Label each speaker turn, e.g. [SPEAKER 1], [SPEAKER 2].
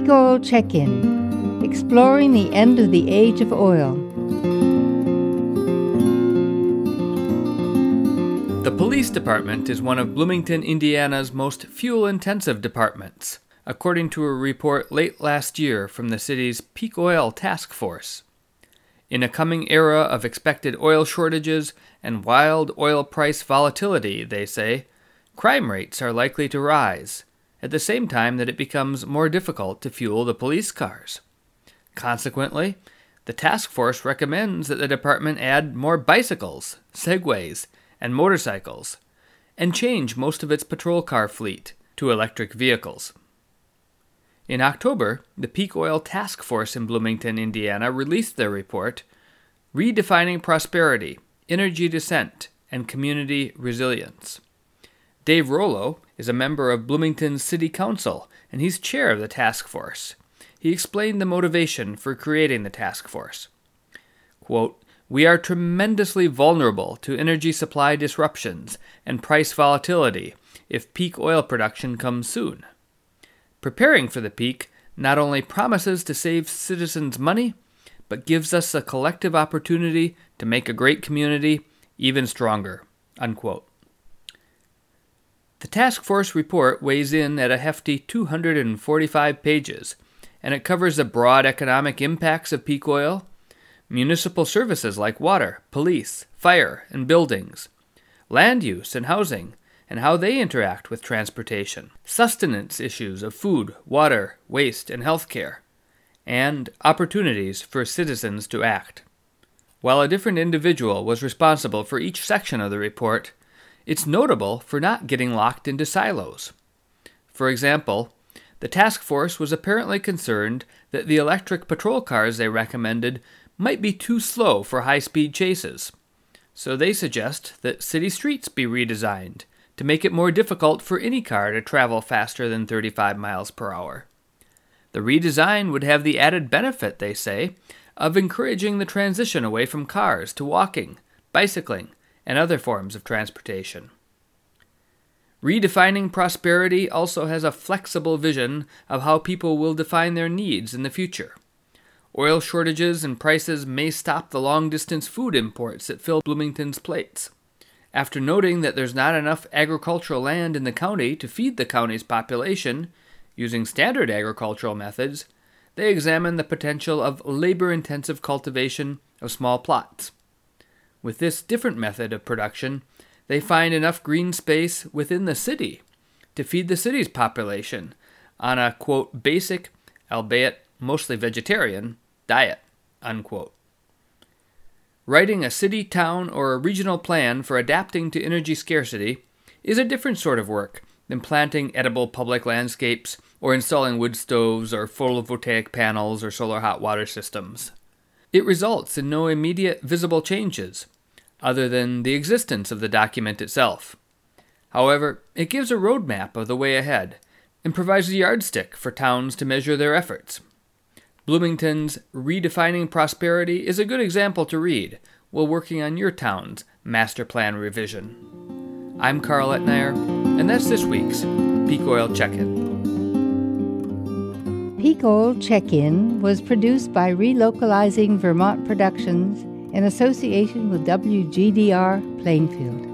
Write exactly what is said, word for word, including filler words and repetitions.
[SPEAKER 1] Peak Oil Check-In, exploring the end of the age of oil.
[SPEAKER 2] The police department is one of Bloomington, Indiana's most fuel-intensive departments, according to a report late last year from the city's Peak Oil Task Force. In a coming era of expected oil shortages and wild oil price volatility, they say, crime rates are likely to rise, at the same time that it becomes more difficult to fuel the police cars. Consequently, the task force recommends that the department add more bicycles, Segways, and motorcycles, and change most of its patrol car fleet to electric vehicles. In October, the Peak Oil Task Force in Bloomington, Indiana, released their report, Redefining Prosperity, Energy Descent, and Community Resilience. Dave Rollo is a member of Bloomington's City Council, and he's chair of the task force. He explained the motivation for creating the task force. Quote, "We are tremendously vulnerable to energy supply disruptions and price volatility if peak oil production comes soon. Preparing for the peak not only promises to save citizens money, but gives us a collective opportunity to make a great community even stronger." Unquote. The task force report weighs in at a hefty two hundred forty-five pages, and it covers the broad economic impacts of peak oil, municipal services like water, police, fire, and buildings, land use and housing, and how they interact with transportation, sustenance issues of food, water, waste, and healthcare, and opportunities for citizens to act. While a different individual was responsible for each section of the report, it's notable for not getting locked into silos. For example, the task force was apparently concerned that the electric patrol cars they recommended might be too slow for high-speed chases, so they suggest that city streets be redesigned to make it more difficult for any car to travel faster than thirty-five miles per hour. The redesign would have the added benefit, they say, of encouraging the transition away from cars to walking, bicycling, and other forms of transportation. Redefining Prosperity also has a flexible vision of how people will define their needs in the future. Oil shortages and prices may stop the long-distance food imports that fill Bloomington's plates. After noting that there's not enough agricultural land in the county to feed the county's population, using standard agricultural methods, they examine the potential of labor-intensive cultivation of small plots. With this different method of production, they find enough green space within the city to feed the city's population on a, quote, basic, albeit mostly vegetarian, diet, unquote. Writing a city, town, or a regional plan for adapting to energy scarcity is a different sort of work than planting edible public landscapes or installing wood stoves or photovoltaic panels or solar hot water systems. It results in no immediate visible changes, other than the existence of the document itself. However, it gives a roadmap of the way ahead and provides a yardstick for towns to measure their efforts. Bloomington's Redefining Prosperity is a good example to read while working on your town's master plan revision. I'm Carl Etnier, and that's this week's Peak Oil Check-In.
[SPEAKER 1] Peak Oil Check-In was produced by Relocalizing Vermont Productions in association with W G D R Plainfield.